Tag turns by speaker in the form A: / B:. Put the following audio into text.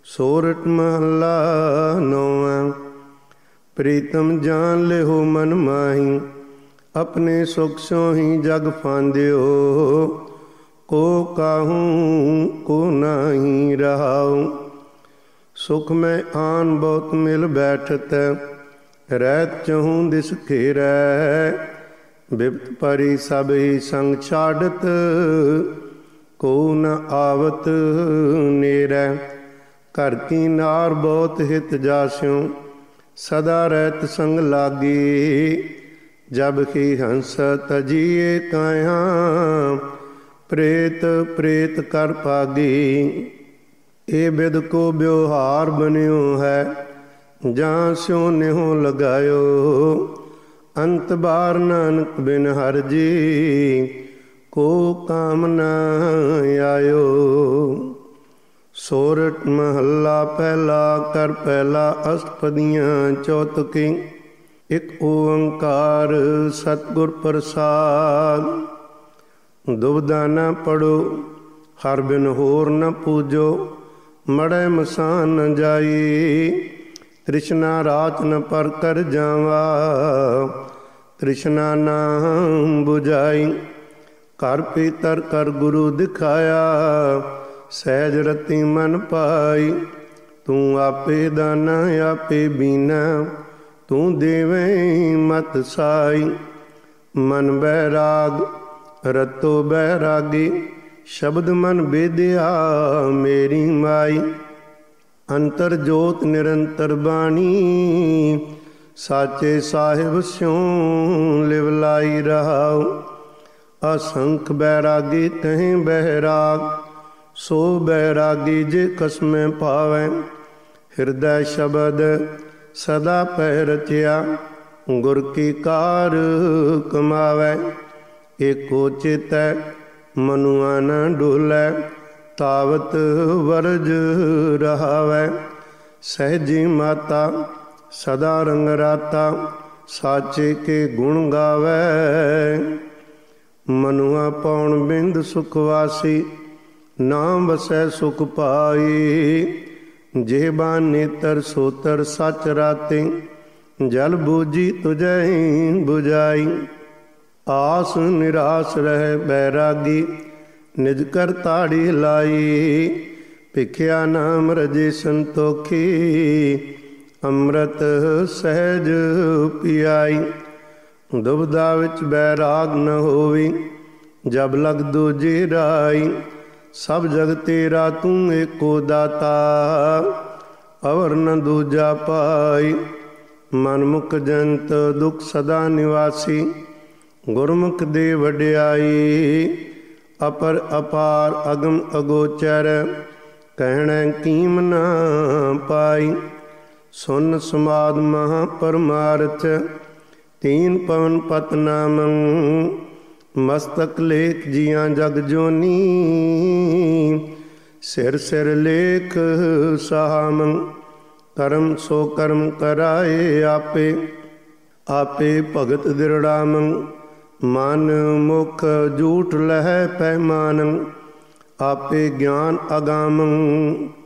A: सोरठ महला नौवां। प्रीतम जान लेहो मन माही, अपने सुख सो ही जग फांदियो। को काहूँ को नाही रहाऊँ, सुख में आन बहुत मिल बैठत। रहत चहूँ दिस घेरै, बिपत परी सब ही संग छाड़त। को न आवत नेरै, घर की नार बहुत हित जास्यों। सदा रहत संग लागी, जब ही हंस तजिए काया। प्रेत प्रेत कर पागी, ए बिद को ब्यवहार बन्यो है। जहाँ स्यों नेहो लगायो, अंत बार नानक बिन हर जी। को काम न आयो। सोरठ महला पहला। कर पहला अष्टपदियाँ चौतकी। एक ओंकार सतगुर प्रसाद। दुबदा न पढ़ो, हर बिन होर न पूजो। मड़ै मसान न जाई, तृष्णा रात न पर कर जावा। तृष्णा नाम बुझाई, कर पीतर कर गुरु दिखाया। सहज रति मन पाई, तू आपे दाना आपे बीना। तू देवें मत साई, मन बैराग रतो बैरागी। शब्द मन बेदिया मेरी माई। अंतर जोत निरंतर बाणी, साचे साहिब स्यों लिवलाई रहाओ। असंख बैरागी तहें बैराग, सो बैरागी जे कसमें पावै। हृदय शब्द सदा पै रचिया, गुर की कार कमावै। एको चितै मनुआ न डोलै, तावत वरज रहावै। सहजी माता सदा रंग राता, साचे के गुण गावै। मनुआ पौन बिंद सुखवासी, नाम बसै सुख पाई। जेबा नेतर सोतर सच राते, जल बूझी तुझै बुझाई। आस निराश रह बैरागी, निज कर ताड़ी लाई। भिखिया नाम रजे संतोखी, अमृत सहज पियाई। दुबदा विच बैराग न होवी, जब लग दूजी राई। सब जग तेरा तू एको दाता, अवर न दूजा पाई। मनमुख जंत दुख सदा निवासी, गुरमुख दे वड्याई। अपर अपार अगम अगोचर, कहणै कीम न पाई। सुन समाद महा परमार्थ, तीन पवन पत नामं। मस्तक लेख जियां जग जोनी, सिर सिर लेख सहामं। करम सो कर्म कराए आपे, आपे भगत दृढ़ामं। मन मुख झूठ लह पैमानं, आपे ज्ञान अगामं।